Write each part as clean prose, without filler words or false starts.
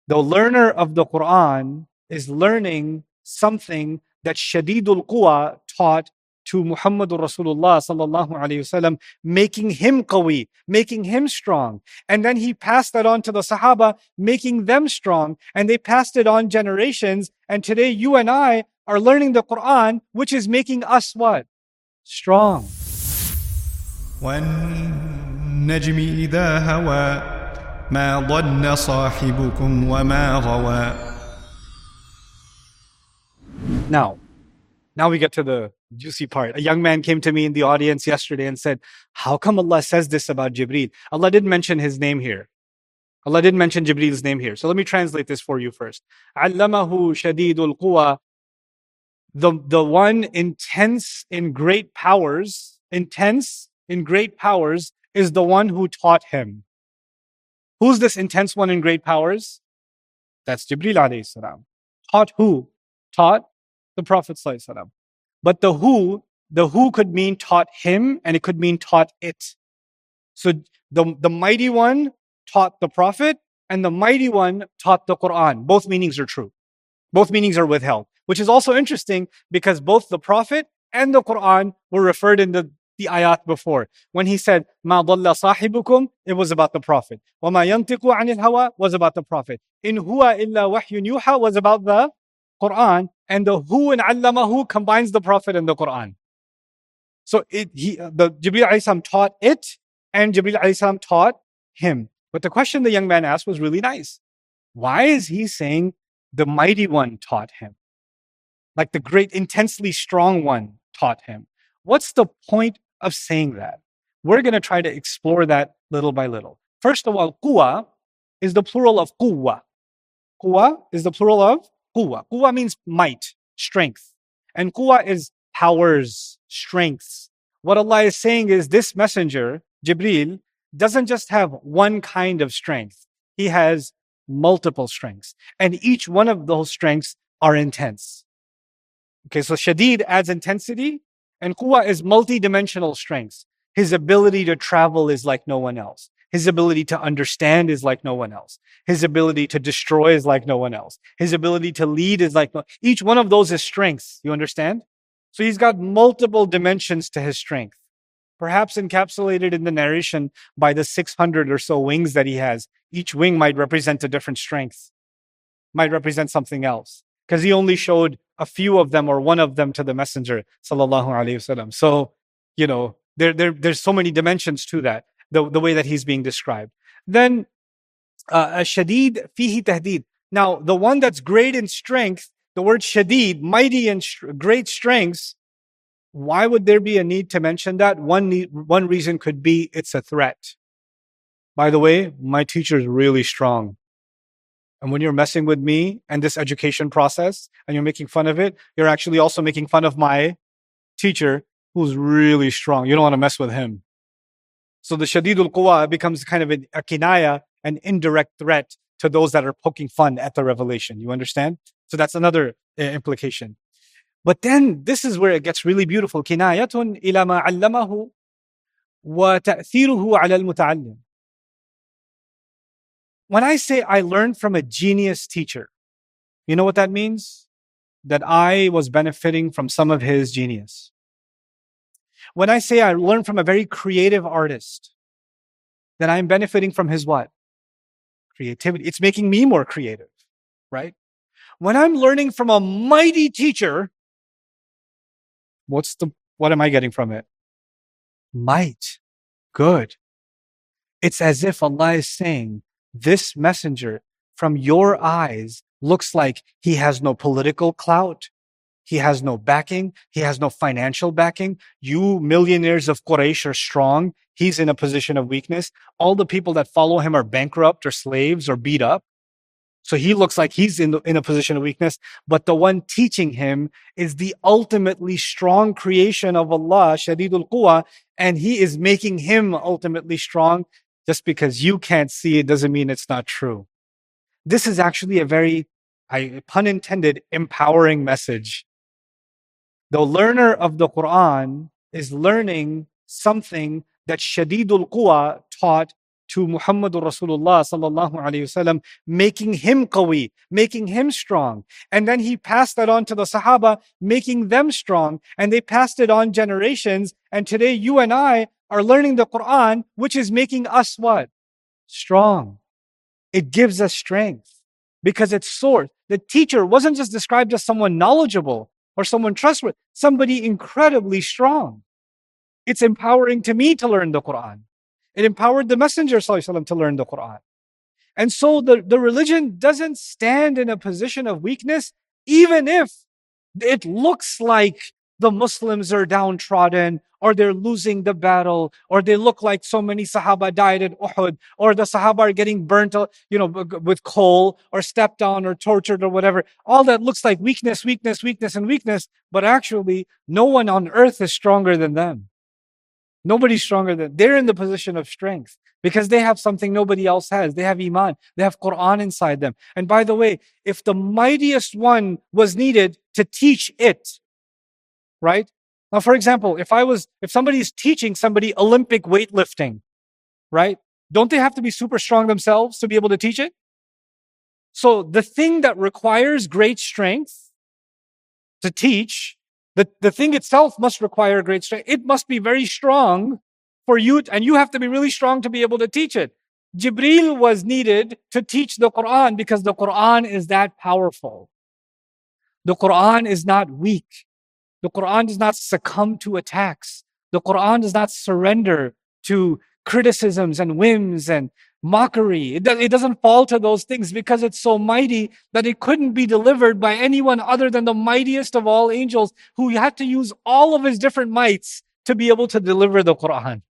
The learner of the Quran is learning something that Shadidul Quwa taught to Muhammadur Rasulullah sallallahu alayhi wasallam, making him qawi, making him strong. And then he passed that on to the Sahaba, making them strong. And they passed it on generations. And today you and I are learning the Quran, which is making us what? Strong. وَالنَّجْمِ إِذَا هَوَى ما ضل صاحبكم وما غوى. Now we get to the juicy part. A young man came to me in the audience yesterday and said, how come Allah says this about Jibreel? Allah didn't mention his name here. Allah didn't mention Jibreel's name here. So let me translate this for you first. عَلَّمَهُ شَدِيدُ الْقُوَى. The one intense in great powers is the one who taught him. Who's this intense one in great powers? That's Jibreel alayhi salam. Taught who? Taught the Prophet sallallahu alaihi wasallam. But the who could mean taught him, and it could mean taught it. So the mighty one taught the Prophet, and the mighty one taught the Quran. Both meanings are true. Both meanings are withheld, which is also interesting because both the Prophet and the Quran were referred in the ayat before. When he said, مَا ضَلَّ صَاحِبُكُمْ, it was about the Prophet. وَمَا يَنْتِقُ عَنِ الْهَوَى was about the Prophet. إِنْ هُوَ إِلَّا وَحْيٌ يُوحَى was about the Quran. And the who and allamahu combines the Prophet and the Quran. So the Jibreel alayhi salam taught it, and Jibreel alayhi salam taught him. But the question the young man asked was really nice. Why is he saying the mighty one taught him? Like the great, intensely strong one taught him. What's the point of saying that? We're going to try to explore that little by little. First of all, quwa is the plural of quwwa. Quwa is the plural of quwa. Quwa means might, strength. And quwa is powers, strengths. What Allah is saying is this messenger, Jibreel, doesn't just have one kind of strength. He has multiple strengths. And each one of those strengths are intense. Okay, so Shadid adds intensity, and Quwa is multi-dimensional strengths. His ability to travel is like no one else. His ability to understand is like no one else. His ability to destroy is like no one else. His ability to lead is like each one of those is strengths. You understand? So he's got multiple dimensions to his strength. Perhaps encapsulated in the narration by the 600 or so wings that he has. Each wing might represent a different strength, might represent something else. Because he only showed a few of them or one of them to the Messenger, sallallahu alaihi wasallam. So, there's so many dimensions to that, the way that he's being described. Then, shadid fihi tahdid. Now, the one that's great in strength, the word shadid, mighty and great strengths, why would there be a need to mention that? One reason could be it's a threat. By the way, my teacher is really strong. And when you're messing with me and this education process and you're making fun of it, you're actually also making fun of my teacher who's really strong. You don't want to mess with him. So the Shadidul Quwa becomes kind of a kinaya, an indirect threat to those that are poking fun at the revelation. You understand? So that's another implication. But then this is where it gets really beautiful. Kinayatun ila ma allamahu wa ta'thiruhu ala al-muta'allim. When I say I learned from a genius teacher, you know what that means? That I was benefiting from some of his genius. When I say I learned from a very creative artist, then I'm benefiting from his what? Creativity. It's making me more creative, right? When I'm learning from a mighty teacher, what am I getting from it? Might. Good. It's as if Allah is saying, this messenger from your eyes looks like he has no political clout. He has no backing. He has no financial backing. You millionaires of Quraysh are strong. He's in a position of weakness. All the people that follow him are bankrupt or slaves or beat up. So he looks like he's in a position of weakness. But the one teaching him is the ultimately strong creation of Allah, Shadidul Quwa, and he is making him ultimately strong. Just because you can't see it doesn't mean it's not true. This is actually a very, pun intended, empowering message. The learner of the Quran is learning something that Shadidul Quwa taught to Muhammadur Rasulullah sallallahu alayhi wasallam, making him qawi, making him strong. And then he passed that on to the Sahaba, making them strong. And they passed it on generations. And today you and I are learning the Quran, which is making us what? Strong. It gives us strength because it's source. The teacher wasn't just described as someone knowledgeable or someone trustworthy, somebody incredibly strong. It's empowering to me to learn the Quran. It empowered the Messenger ﷺ to learn the Quran. And so the religion doesn't stand in a position of weakness, even if it looks like the Muslims are downtrodden, or they're losing the battle, or they look like so many Sahaba died at Uhud, or the Sahaba are getting burnt, with coal, or stepped on, or tortured, or whatever. All that looks like weakness, weakness, weakness, and weakness. But actually, no one on earth is stronger than them. Nobody's stronger than they're in the position of strength because they have something nobody else has. They have Iman. They have Quran inside them. And by the way, if the mightiest one was needed to teach it, right? Now, for example, if somebody is teaching somebody Olympic weightlifting, right? Don't they have to be super strong themselves to be able to teach it? So the thing that requires great strength to teach, the thing itself must require great strength. It must be very strong for you, and you have to be really strong to be able to teach it. Jibreel was needed to teach the Quran because the Quran is that powerful. The Quran is not weak. The Quran does not succumb to attacks. The Quran does not surrender to criticisms and whims and mockery. It doesn't fall to those things because it's so mighty that it couldn't be delivered by anyone other than the mightiest of all angels, who had to use all of his different mights to be able to deliver the Quran.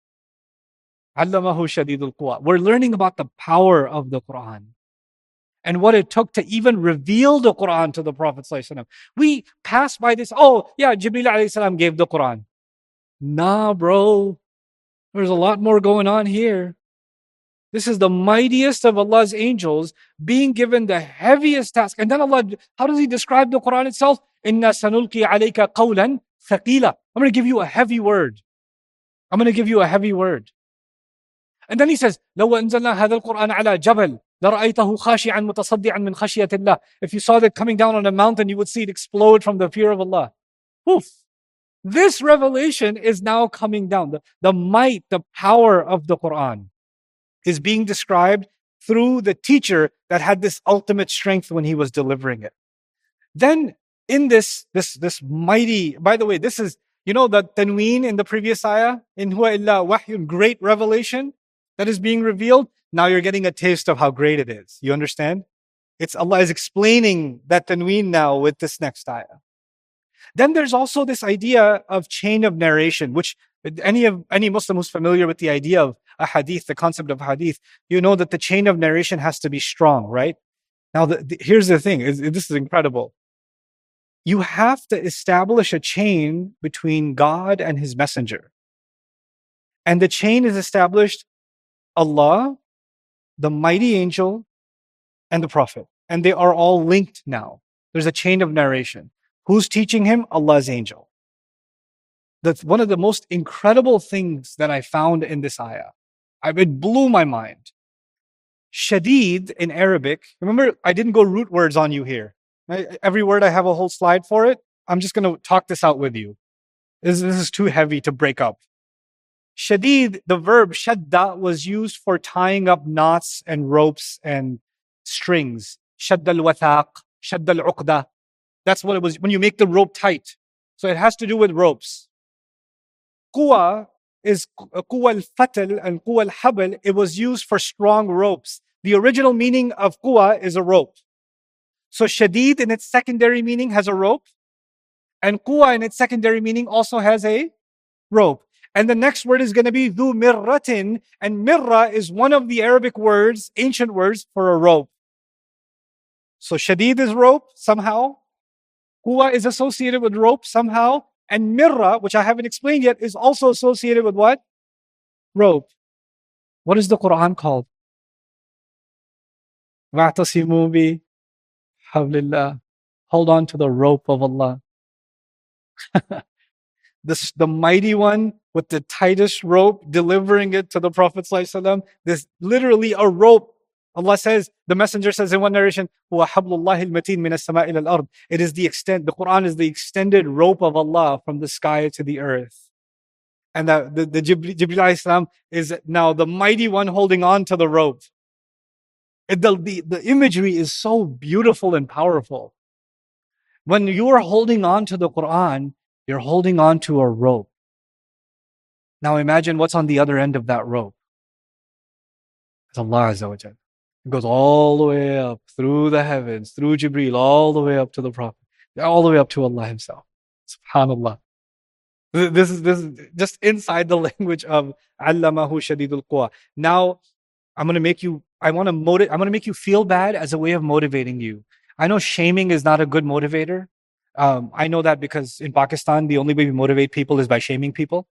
Allamahu shadidul quwa. We're learning about the power of the Quran and what it took to even reveal the Quran to the Prophet ﷺ. We pass by this, oh yeah, Jibreel alayhi salam gave the Quran. Nah, bro. There's a lot more going on here. This is the mightiest of Allah's angels being given the heaviest task. And then Allah, how does He describe the Quran itself? Inna sanulki alayka qawlan thaqila. I'm going to give you a heavy word. I'm going to give you a heavy word. And then He says, لو أنزلنا هذا القرآن على جبل لرأيته خاشعا متصدعا من خشية الله. If you saw that coming down on a mountain, you would see it explode from the fear of Allah. Oof. This revelation is now coming down. The might, the power of the Quran is being described through the teacher that had this ultimate strength when he was delivering it. Then in this mighty, by the way, this is, the tanween in the previous ayah, in huwa illa wahyun, great revelation that is being revealed. Now you're getting a taste of how great it is. You understand? It's Allah is explaining that tanween now with this next ayah. Then there's also this idea of chain of narration, which any Muslim who's familiar with the idea of a hadith, the concept of hadith, you know that the chain of narration has to be strong, right? Now, here's the thing. This is incredible. You have to establish a chain between God and His messenger. And the chain is established Allah, the mighty angel, and the Prophet. And they are all linked now. There's a chain of narration. Who's teaching him? Allah's angel. That's one of the most incredible things that I found in this ayah. It blew my mind. Shadid in Arabic, remember, I didn't go root words on you here. Every word I have a whole slide for it. I'm just going to talk this out with you. This is too heavy to break up. Shadid, the verb shadda, was used for tying up knots and ropes and strings. Shadda al-wathaq, shadda al-uqda. That's what it was when you make the rope tight. So it has to do with ropes. Quwa is quwa al-fatal and quwa al-habl. It was used for strong ropes. The original meaning of quwa is a rope. So shadid in its secondary meaning has a rope. And quwa in its secondary meaning also has a rope. And the next word is going to be dhu mirratin. And mirra is one of the Arabic words, ancient words, for a rope. So shadid is rope somehow. Quwa is associated with rope somehow. And mirra, which I haven't explained yet, is also associated with what? Rope. What is the Quran called? Wa'tasimu bi hablillah. Hold on to the rope of Allah. The mighty one with the tightest rope, delivering it to the Prophet ﷺ. This literally a rope. Allah says, the messenger says in one narration, "Huwa hablullahi al-mateen min as-sama'i ila al-ard." It is the Quran is the extended rope of Allah from the sky to the earth. And that the Jibreel alayhi salam is now the mighty one holding on to the rope. The imagery is so beautiful and powerful. When you are holding on to the Quran, you're holding on to a rope. Now imagine what's on the other end of that rope. It's Allah Azza wa Jal. It goes all the way up through the heavens, through Jibreel, all the way up to the Prophet, all the way up to Allah Himself. SubhanAllah. This is just inside the language of Allamahu Shadidul Quwa. Now, I'm going to make you feel bad as a way of motivating you. I know shaming is not a good motivator. I know that because in Pakistan, the only way we motivate people is by shaming people.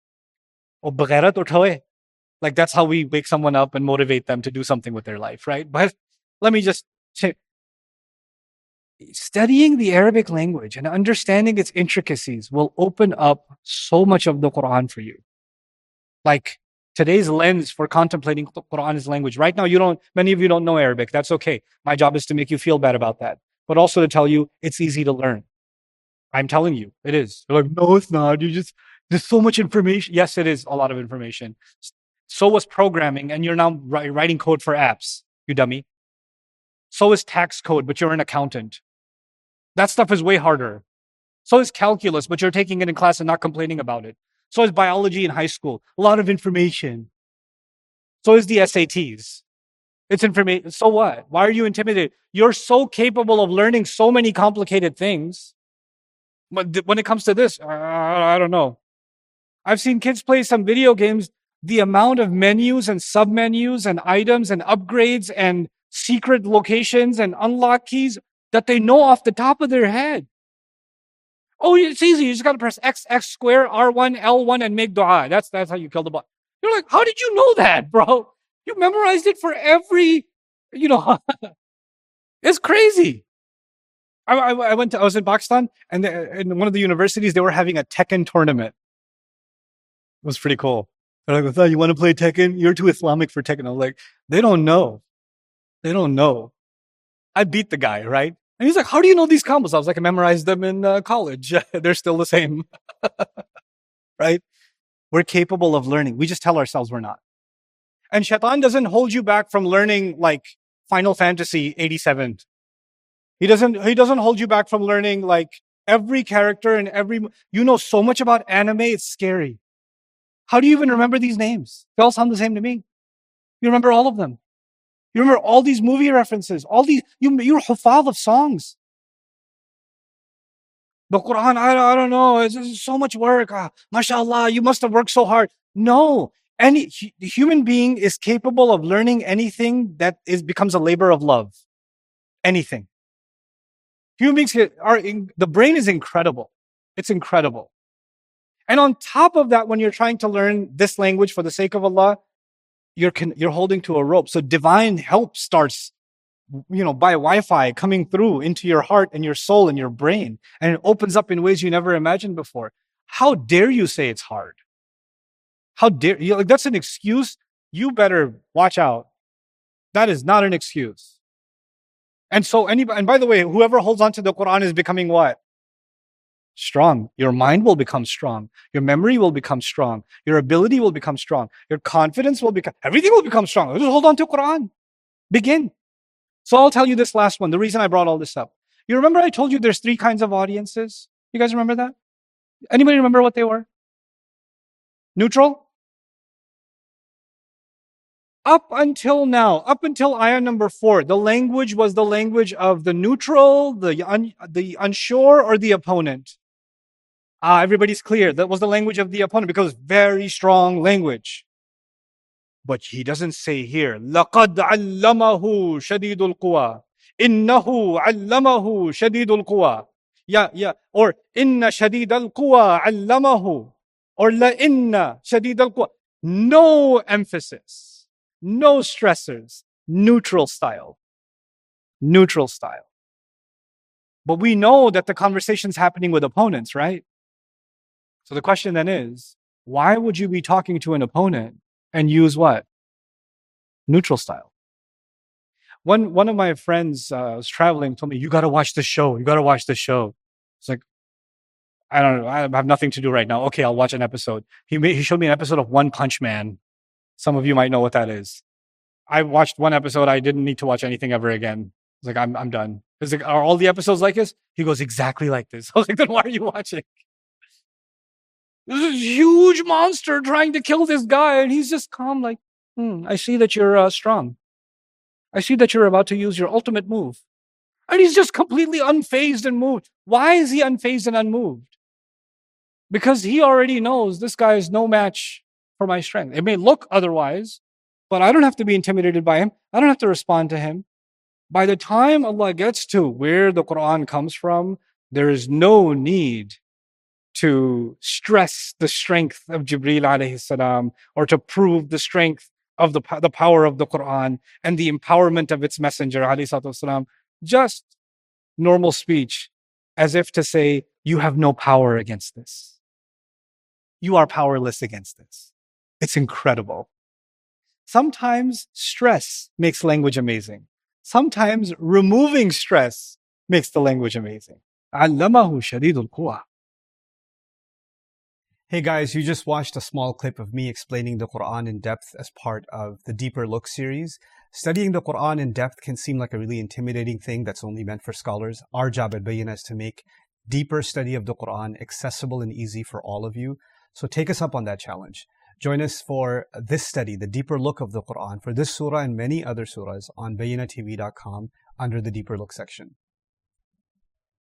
Like that's how we wake someone up and motivate them to do something with their life, right? But let me just say, studying the Arabic language and understanding its intricacies will open up so much of the Quran for you. Like today's lens for contemplating the Quran is language. Right now, many of you don't know Arabic. That's okay. My job is to make you feel bad about that, but also to tell you it's easy to learn. I'm telling you, it is. You're like, no, it's not. There's so much information. Yes, it is a lot of information. So was programming, and you're now writing code for apps, you dummy. So is tax code, but you're an accountant. That stuff is way harder. So is calculus, but you're taking it in class and not complaining about it. So is biology in high school. A lot of information. So is the SATs. It's information. So what? Why are you intimidated? You're so capable of learning so many complicated things. But when it comes to this, I don't know. I've seen kids play some video games. The amount of menus and submenus and items and upgrades and secret locations and unlock keys that they know off the top of their head. Oh, it's easy. You just got to press X square, R1, L1, and make dua. That's how you kill the boss. You're like, how did you know that, bro? You memorized it for every, it's crazy. I was in Pakistan, and in one of the universities, they were having a Tekken tournament. It was pretty cool. They're like, "Oh, you want to play Tekken? You're too Islamic for Tekken." I was like, they don't know. They don't know. I beat the guy, right? And he's like, "How do you know these combos?" I was like, "I memorized them in college. They're still the same." Right? We're capable of learning. We just tell ourselves we're not. And Shaitan doesn't hold you back from learning like Final Fantasy 87. He doesn't hold you back from learning like every character and you know so much about anime, it's scary. How do you even remember these names? They all sound the same to me. You remember all of them. You remember all these movie references, you're hufaz of songs. The Quran, I don't know, it's so much work. MashaAllah, you must have worked so hard. No, any human being is capable of learning anything that becomes a labor of love. Anything. Human beings the brain is incredible. It's incredible. And on top of that, when you're trying to learn this language for the sake of Allah, you're holding to a rope. So divine help starts, by Wi-Fi coming through into your heart and your soul and your brain. And it opens up in ways you never imagined before. How dare you say it's hard? How dare you? Like, that's an excuse. You better watch out. That is not an excuse. And so and by the way, whoever holds on to the Quran is becoming what? Strong. Your mind will become strong. Your memory will become strong. Your ability will become strong. Your confidence will everything will become strong. Just hold on to Quran. Begin. So I'll tell you this last one. The reason I brought all this up. You remember I told you there's 3 kinds of audiences? You guys remember that? Anybody remember what they were? Neutral? Up until now, up until ayah number 4, the language was the language of the neutral, the unsure, or the opponent. Everybody's clear. That was the language of the opponent because very strong language. But he doesn't say here, لَقَدْ عَلَّمَهُ شَدِيدُ الْقُوَى. إِنَّهُ عَلَّمَهُ شَدِيدُ الْقُوَى. Yeah. Or إِنَّ شَدِيدَ الْقُوَى عَلَّمَهُ. Or لَإِنَّ شَدِيدَ الْقُوَى. No emphasis. No stressors. Neutral style. Neutral style. But we know that the conversation's happening with opponents, right? So the question then is, Why would you be talking to an opponent and use what? Neutral style. One of my friends was traveling, told me, you got to watch the show. You got to watch the show. It's like, I don't know. I have nothing to do right now. Okay, I'll watch an episode. He showed me an episode of One Punch Man. Some of you might know what that is. I watched one episode. I didn't need to watch anything ever again. It's like, I'm done. It's like, are all the episodes like this? He goes, exactly like this. I was like, then why are you watching? This huge monster trying to kill this guy, and he's just calm, like, I see that you're strong. I see that you're about to use your ultimate move. And he's just completely unfazed and moved. Why is he unfazed and unmoved? Because he already knows this guy is no match for my strength. It may look otherwise, but I don't have to be intimidated by him. I don't have to respond to him. By the time Allah gets to where the Quran comes from, there is no need to stress the strength of Jibreel alayhi salam, or to prove the strength of the power of the Quran and the empowerment of its messenger alayhi salatu wasalam. Just normal speech, as if to say, you have no power against this. You are powerless against this. It's incredible. Sometimes stress makes language amazing. Sometimes removing stress makes the language amazing. Allamahu shadidul quwa. Hey guys, you just watched a small clip of me explaining the Quran in depth as part of the Deeper Look series. Studying the Quran in depth can seem like a really intimidating thing that's only meant for scholars. Our job at Bayyinah is to make deeper study of the Quran accessible and easy for all of you. So take us up on that challenge. Join us for this study, the Deeper Look of the Quran, for this surah and many other surahs on BayyinahTV.com under the Deeper Look section.